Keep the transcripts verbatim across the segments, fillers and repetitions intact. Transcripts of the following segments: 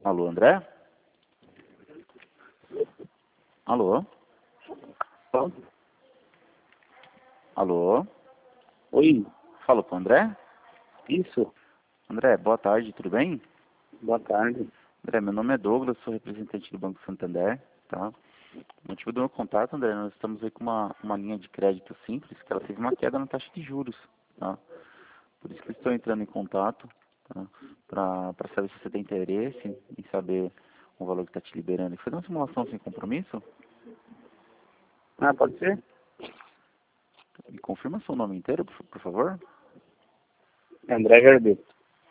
Alô, André? Alô? Alô? Oi, Fala com o André? isso, André, boa tarde, tudo bem? boa tarde. André, meu nome é Douglas, sou representante do Banco Santander, tá? O motivo do meu contato, André, nós estamos aí com uma, uma linha de crédito simples, que ela teve uma queda na taxa de juros, tá? Por isso que eu estou entrando em contato, tá? Para saber se você tem interesse em saber o valor que está te liberando. E fazer uma simulação sem compromisso? Ah, pode ser? Me confirma seu nome inteiro, por, por favor? André Garbeto.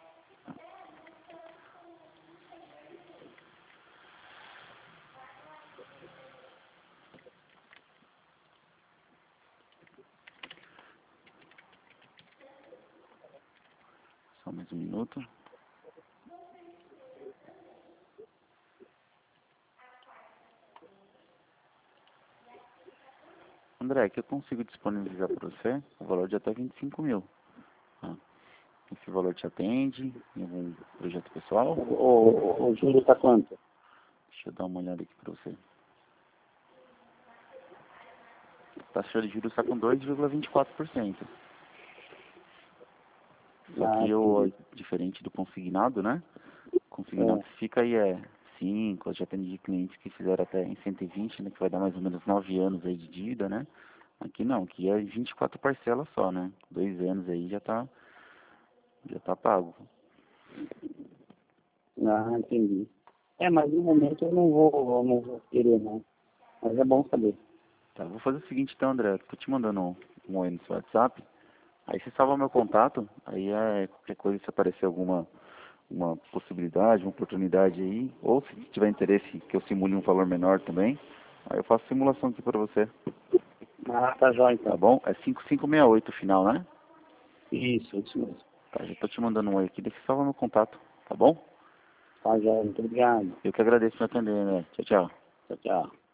Só mais um minuto. André, aqui eu consigo disponibilizar para você o valor de até vinte e cinco mil. Tá? Esse valor te atende em algum projeto pessoal? O, o, o juro tá quanto? Deixa eu dar uma olhada aqui para você. A taxa de juros está com dois vírgula vinte e quatro por cento. Só Ah, que o entendi. diferente do consignado, né? Consignado É. fica aí é cinco, eu já atendi clientes que fizeram até em cento e vinte, né? Que vai dar mais ou menos nove anos aí de dívida, né? Aqui não, aqui é vinte e quatro parcelas só, né? Dois anos aí já tá, já tá pago. Ah, entendi. É, mas no momento eu não vou, eu não vou querer não. Mas é bom saber. Tá, vou fazer o seguinte então, André, tô te mandando um, um oi no seu WhatsApp, aí você salva meu contato, aí é qualquer coisa se aparecer alguma uma possibilidade, uma oportunidade aí, ou se tiver interesse que eu simule um valor menor também, aí eu faço simulação aqui para você, Ah, tá jóia tá então. bom? É cinco cinco seis oito o final, né? Isso, isso mesmo. Tá, já tô te mandando um oi aqui, deixa eu salvar meu contato, tá bom? Tá jóia, muito obrigado. Eu que agradeço por me atender, né? Tchau, tchau. Tchau, tchau.